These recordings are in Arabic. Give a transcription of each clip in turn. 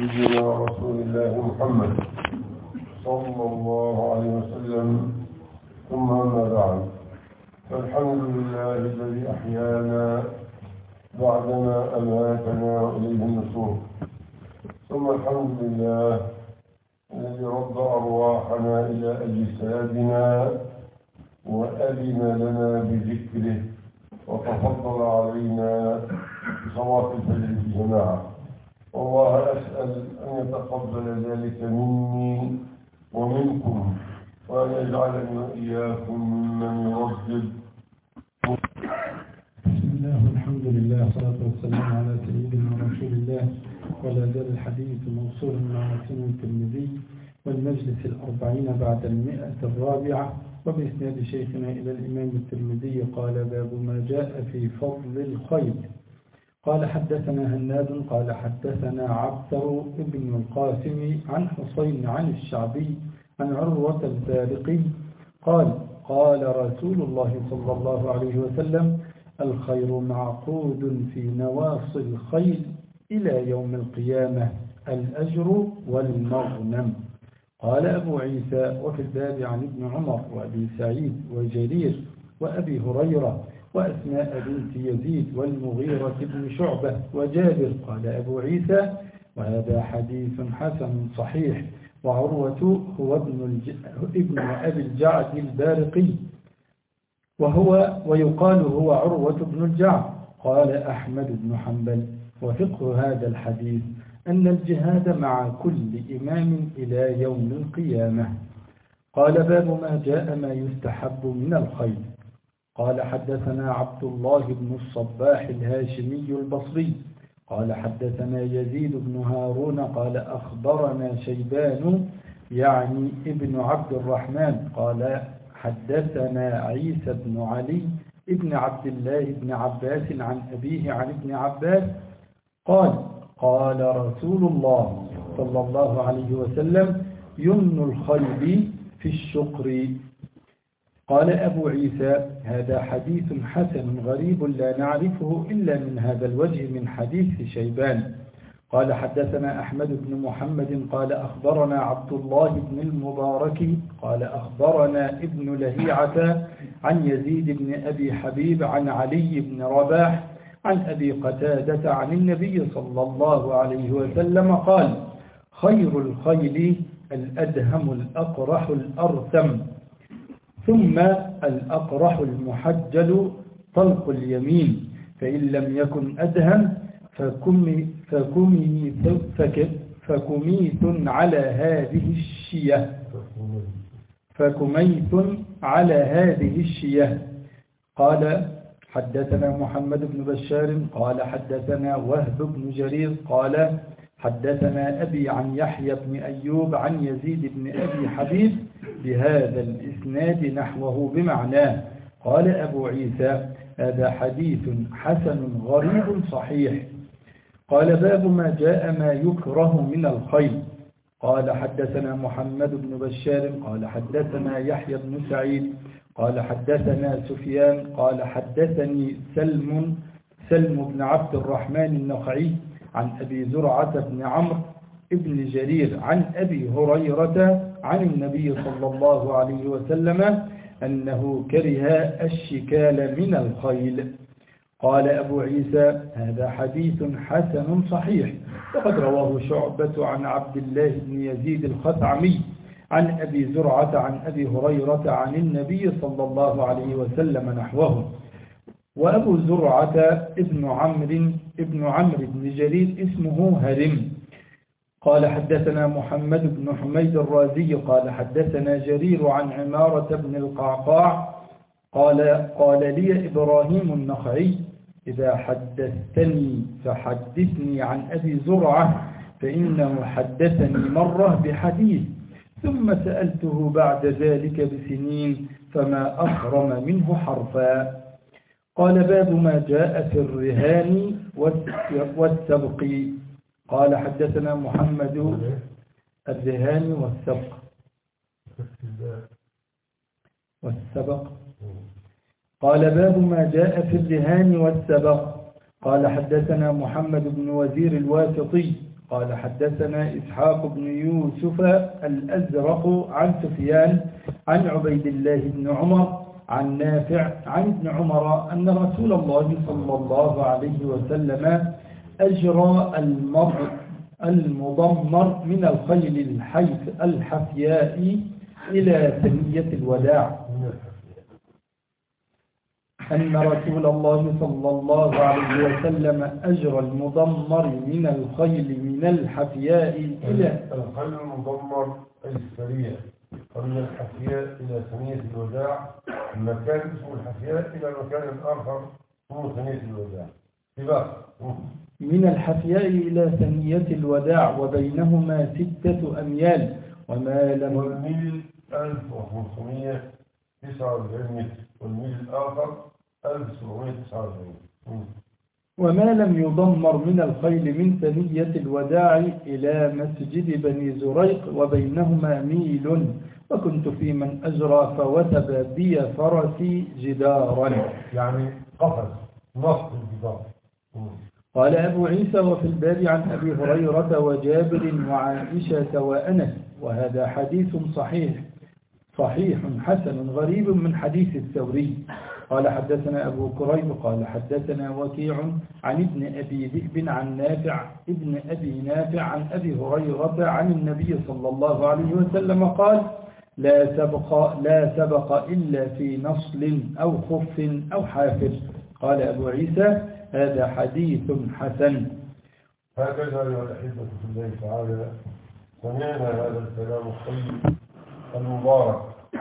سيدنا رسول الله محمد صلى الله عليه وسلم، ثم أما بعد، فالحمد لله الذي أحيانا بعدما أماتنا وإليه النشور، ثم الحمد لله الذي رد أرواحنا إلى أجسادنا وأذن لنا بذكره وتفضل علينا بصلاة الفجر في جماعة. والله أسأل أن يتقبل ذلك مني ومنكم، وأن يجعلني وإياكم ممن يردد. بسم الله والحمد لله والصلاة والسلام على سيدنا رسول الله. ولا زال الحديث موصولا مع سنن الترمذي والمجلس 40 بعد 100 وبإسناد شيخنا إلى الإمام الترمذي قال: باب ما جاء في فضل الخيل. قال: حدثنا هناد قال حدثنا عبثر بن القاسم عن حسين عن الشعبي عن عروة البارقي قال: قال رسول الله صلى الله عليه وسلم: الخير معقود في نواصي الخيل إلى يوم القيامة، الأجر والمغنم. قال أبو عيسى: وفي الباب عن ابن عمر وأبي سعيد وجرير وأبي هريرة وأسماء بنت يزيد والمغيرة بن شعبة وجابر. قال أبو عيسى: وهذا حديث حسن صحيح. وعروة هو ابن أبي الجعد البارقي، ويقال هو عروة بن الجعد. قال أحمد بن حنبل: وفقه هذا الحديث أن الجهاد مع كل إمام إلى يوم القيامة. قال: باب ما جاء ما يستحب من الخيل. قال: حدثنا عبد الله بن الصباح الهاشمي البصري قال: حدثنا يزيد بن هارون قال: أخبرنا شيبان يعني ابن عبد الرحمن قال: حدثنا عيسى بن علي ابن عبد الله بن عباس عن أبيه عن ابن عباس قال: قال رسول الله صلى الله عليه وسلم: يمن الخيل في الشقر. قال أبو عيسى: هذا حديث حسن غريب لا نعرفه إلا من هذا الوجه من حديث شيبان. قال: حدثنا أحمد بن محمد قال: أخبرنا عبد الله بن المبارك قال: أخبرنا ابن لهيعة عن يزيد بن أبي حبيب عن علي بن رباح عن أبي قتادة عن النبي صلى الله عليه وسلم قال: خير الخيل الأدهم الأقرح الأرثم، ثم الأقرح المحجل طلق اليمين، فإن لم يكن أدهم فكميت على هذه الشية. قال: حدثنا محمد بن بشار قال: حدثنا وهب بن جرير قال: حدثنا أبي عن يحيى بن أيوب عن يزيد بن أبي حبيب بهذا الإسناد نحوه بمعناه. قال أبو عيسى: هذا حديث حسن غريب صحيح. قال: باب ما جاء ما يكره من الخيل. قال: حدثنا محمد بن بشار قال: حدثنا يحيى بن سعيد قال: حدثنا سفيان قال: حدثني سلم بن عبد الرحمن النخعي عن أبي زرعة بن عمرو ابن جرير عن أبي هريرة عن النبي صلى الله عليه وسلم أنه كره الشكال من الخيل. قال أبو عيسى: هذا حديث حسن صحيح. وقد رواه شعبة عن عبد الله بن يزيد الخثعمي عن أبي زرعة عن أبي هريرة عن النبي صلى الله عليه وسلم نحوه. وأبو زرعة ابن عمرو بن جرير اسمه هرم. قال: حدثنا محمد بن حميد الرازي قال: حدثنا جرير عن عمارة بن القعقاع قال لي إبراهيم النخعي: إذا حدثتني فحدثني عن أبي زرعة، فإنه حدثني مرة بحديث، ثم سألته بعد ذلك بسنين فما أخرم منه حرفا. قال: باب ما جاء في الرهان والسبق. قال: حدثنا محمد الرهان والسبق. قال: باب ما جاء في الرهان والسبق. قال: حدثنا محمد بن وزير الواسطي قال حدثنا إسحاق بن يوسف الأزرق عن سفيان عن عبيد الله بن عمر عن نافع عن ابن عمر أن رسول الله صلى الله عليه وسلم أجرى المضمر من الخيل الحفياء إلى ثنية الوداع. أن رسول الله صلى الله عليه وسلم أجرى المضمر من الخيل من الحفياء إلى الخيل المضمر أي السريع، ومن الحفياء إلى ثنية الوداع، المكان اسمه الحفياء إلى مكان آخر اسمه ثنية الوداع. من الحفياء إلى ثنية الوداع وبينهما 6 أميال وما لم والميل 1549 متر والميل الآخر 1749. وما لم يضمر من الخيل من ثنية الوداع إلى مسجد بني زريق وبينهما ميل وكنت في من أجرى فوثب بي فرسي جدارا، يعني قفز نصب الجدار. قال أبو عيسى وفي الباب عن أبي هريرة وجابر وعائشة وأنس وهذا حديث صحيح حسن غريب من حديث الثوري. قال حدثنا أبو كريب قال حدثنا وكيع عن ابن أبي ذئب عن نافع ابن أبي نافع عن أبي هريرة عن النبي صلى الله عليه وسلم قال لا سبق إلا في نصل أو خف أو حافر. قال أبو عيسى هذا حديث حسن. هكذا أيها الأحبة في الله تعالى سمعنا هذا الكلام الطيب المبارك،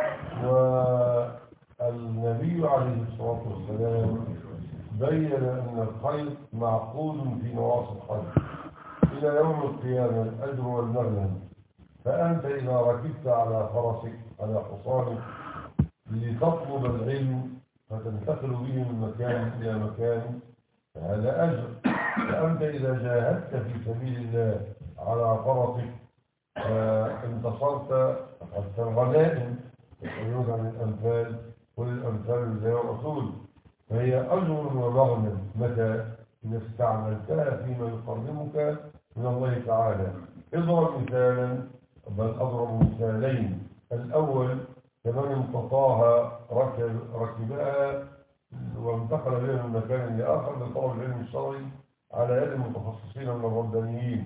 والنبي عليه الصلاة والسلام بين أن الخير معقود في نواصي الخير إلى يوم القيامة، الأجر والمغنم. فأنت إذا ركبت على فرسك على حصانك لتطلب العلم فتنتقل به من مكان إلى مكان فهذا أجر. فأنت إذا جاهدت في سبيل الله على فرسك انتصرت أخذت الغنائم يسألون عن الأنفال قل الأنفال لله والرسول، فهي أجر ومغنم متى إذا استعملتها فيما يقربك من الله تعالى. اضرب مثالا، بل أضرب مثالين. الأول كمن امتطاها ركبها وانتقل بها من مكان لآخر لطلب العلم الشرعي على يد المتخصصين من الربانيين،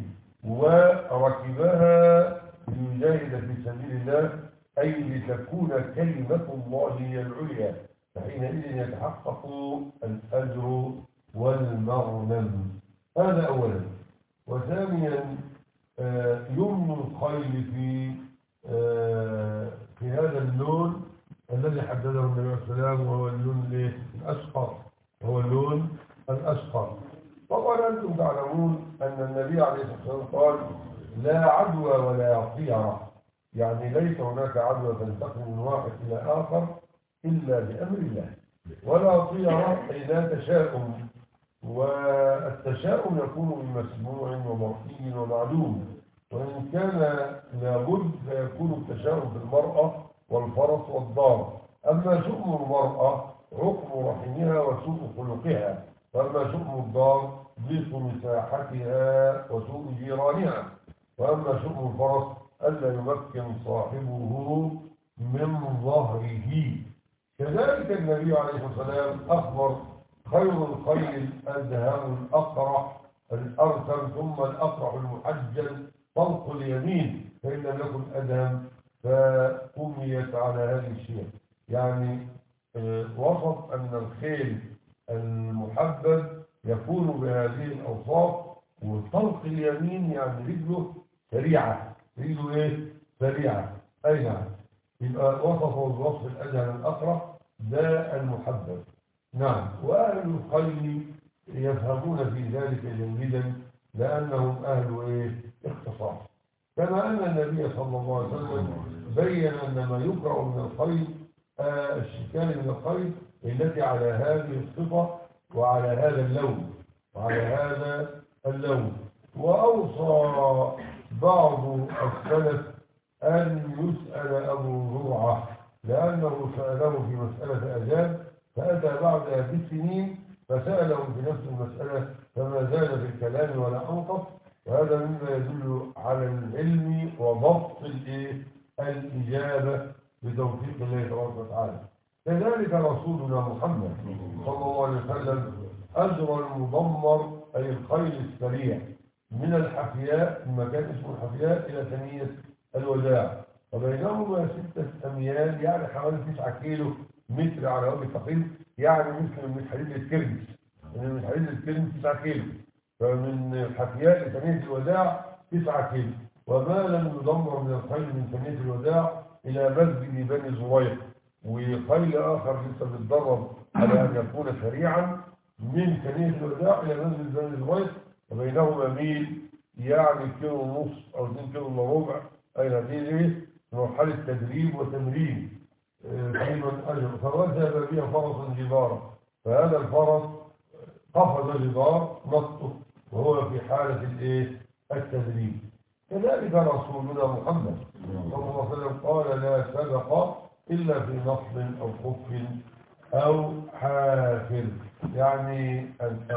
وركبها ليجاهد في سبيل الله أي لتكون كلمة الله هي العليا، فحينئذ يتحقق الأجر والمغنم. هذا أولا. وثانيا يمن الخيل في هذا اللون الذي حدده النبي عليه الصلاة والسلام، وهو اللون الأشقر، هو اللون الأشقر. طبعا أنتم تعلمون أن النبي عليه الصلاة والسلام قال لا عدوى ولا طيرة، يعني ليس هناك عدوى تنتقل من واحد إلى آخر إلا بأمر الله، ولا طيرة أي لا تشاؤم، والتشاؤم يكون بمسموع ومرئي ومعلوم، وإن كان لابد فيكون التشاؤم في المرأة والفرس والدار. أما شؤم المرأة عقم رحمها وسوء خلقها، وأما شؤم الدار ضيق مساحتها وسوء جيرانها، وأما شؤم الفرس ألا يمكن صاحبه من ظهره. كذلك النبي عليه الصلاة والسلام أخبر خير الخيل الأدهم الأقرع الأرسل ثم الأقرع المحجل طلق اليمين، فإن لم يكن أدهم فأميت على هذه الشيء. يعني وصف أن الخيل المحبب يكون بهذه الأوصاف، وطلق اليمين يعني رجله سريعة، رجله إيه؟ سريعة. أي نعم، يبقى وصفه بوصف الأدهم الأقرع ده المحبب. نعم، وأهل الخيل يفهمون في ذلك جيدا لأنهم أهل إيه؟ اختصاص. كما أن النبي صلى الله عليه وسلم بين أن ما يكره من الخيل الشكال من الخيل التي على هذه الصفة وعلى هذا اللون وأوصى بعض السلف أن يسأل أبو زرعة لأنه سأله في مسألة أذان فأتى بعدها بسنين فسأله في نفس المسألة فما زال في الكلام ولا أنقص، وهذا مما يدل على العلم وضبط الإجابة بتوفيق الله تبارك وتعالى. كذلك رسولنا محمد صلى الله عليه وسلم أجرى المضمر أي الخيل السريع من الحفياء، من مكان اسمه الحفياء، إلى ثنية الوداع، وبينهما 6 أميال، يعني حوالي 9 كيلو متر على وجه التقريب، يعني مثل من حديد الكرمس، من حديد الكرمس 9 كيلو، فمن الحفياء لثنية الوداع 9 كيلو. وما لم يدمر من الخيل من ثنية الوداع إلى مسجد بني زريق، وخيل آخر لسه بيتدرب على أن يكون سريعا من ثنية الوداع إلى مسجد بني زريق، وبينهما ميل، يعني كيلو ونص أو 2 كيلو إلا ربع. أي هذه مرحلة تدريب وتمرين في من أجل. فركب بها فرسا جبارا، فهذا الفرس قفز جدار نصه وهو في حالة التدريب. كذلك رسولنا محمد صلى الله عليه وسلم قال: لا سبق إلا في نصب أو خف أو حافر، يعني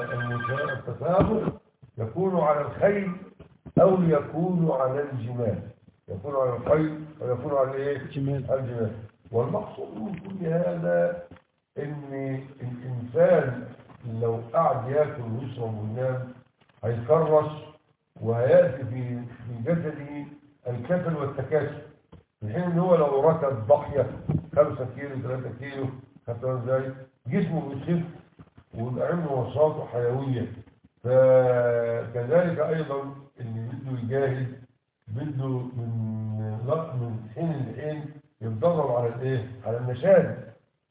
التسابق يكون على الخيل أو يكون على الجمال، يكون على الخيل أو يكون على الجمال. والمقصود من كل هذا ان الانسان لو قعد ياكل ويشرب وينام هيكرش، وهياتي في جسده الكسل والتكاسل، في حين ان هو لو ركب ضحيه 5 كيلو 3 كيلو حتى ازاي جسمه بيخف ويبقى عنده نشاط وحيويه. فكذلك ايضا اللي بده يجاهد بده من حين لحين يتدرب على على النشاز،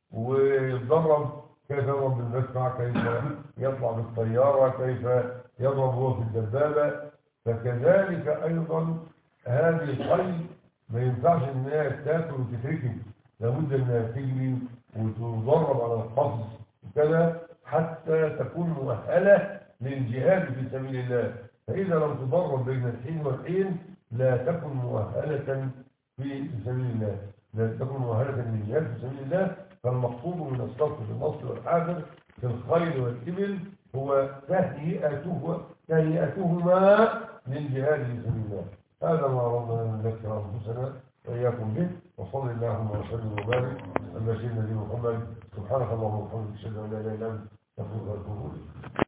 ويتدرب كيف يضرب بالمدفع، كيف يطلع بالطيارة، كيف يضرب هو في الدبابة. فكذلك أيضا هذه الخيل ما ينفعش إنها تاكل وتتركب، لابد إنها تجري وتدرب على القفز وكذا حتى تكون مؤهلة للجهاد في سبيل الله. فإذا لم تدرب بين الحين والحين لا تكن مؤهلة في سبيل الله، لا تكن مؤهلة للجهاد في سبيل الله. فالمقصود من الصرف في النصر والحافر في الخيل والإبل هو تهيئتهما للجهاد في سبيل الله. هذا ما أردنا أن نذكر أنفسنا وإياكم به، وصلى اللهم وسلم وبارك على سيدنا محمد. سبحانك اللهم وبحمدك، أشهد أن لا إله إلا أنت، أستغفرك وأتوب إليك.